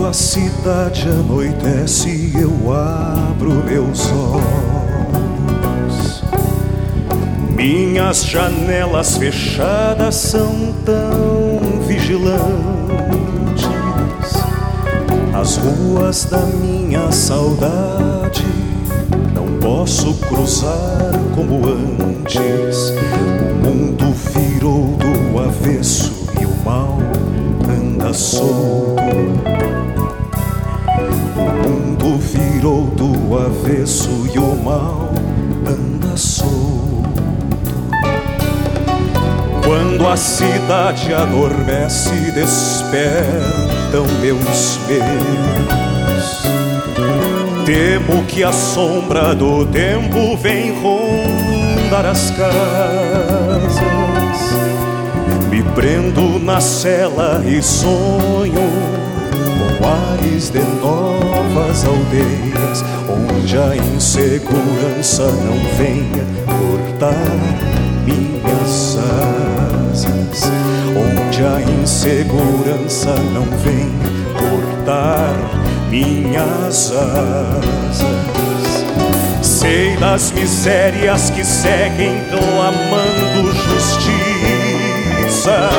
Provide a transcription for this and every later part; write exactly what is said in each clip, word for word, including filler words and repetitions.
a cidade anoitece, eu abro meus olhos. Minhas janelas fechadas são tão vigilantes. As ruas da minha saudade não posso cruzar como antes. O mundo virou do avesso e o mal anda solto. O mundo virou do avesso e o mal anda solto. Quando a cidade adormece, despertam meus medos. Temo que a sombra do tempo vem rondar as casas. Me prendo na cela e sonho com ares de novas aldeias, onde a insegurança não venha cortar minhas asas, onde a insegurança não venha cortar minhas asas. Sei das misérias que seguem clamando justiça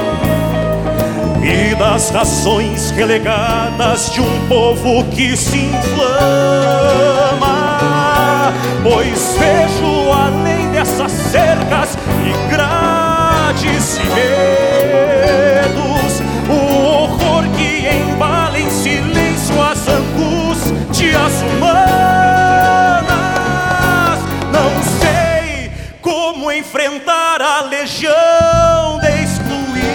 e das razões relegadas de um povo que se inflama, pois vejo além dessas cercas e grades e medos o horror que embala em silêncio as angústias humanas. Não sei como enfrentar a legião de excluídos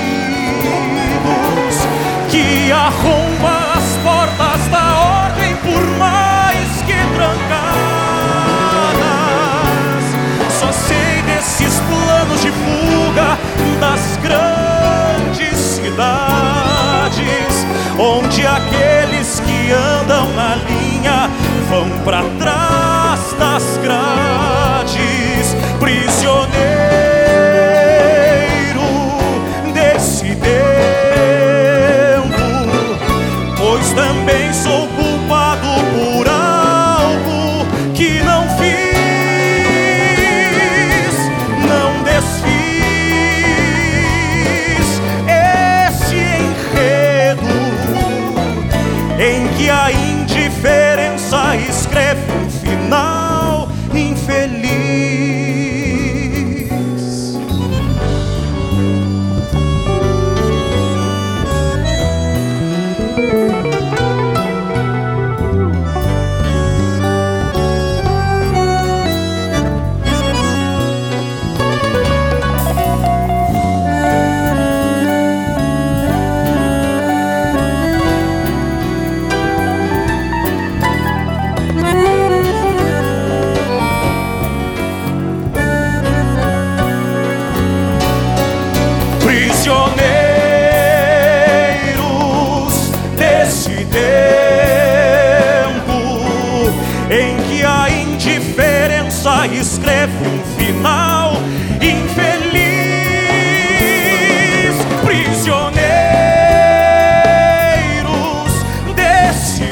que arromba as portas da ordem por mais que trancadas. Só sei desses planos de fuga das grandes cidades, onde aqueles que andam na linha vão pra trás das grades. Prisioneiro desse tempo, pois também sou culpado por algo que não fiz, não desfiz. Esse enredo em que a indiferença escreve um final infeliz. Prisioneiros desse tempo em que a indiferença escreve um final infeliz. Prisioneiros desse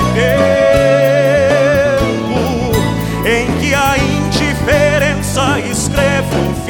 tempo em que a indiferença escreve um final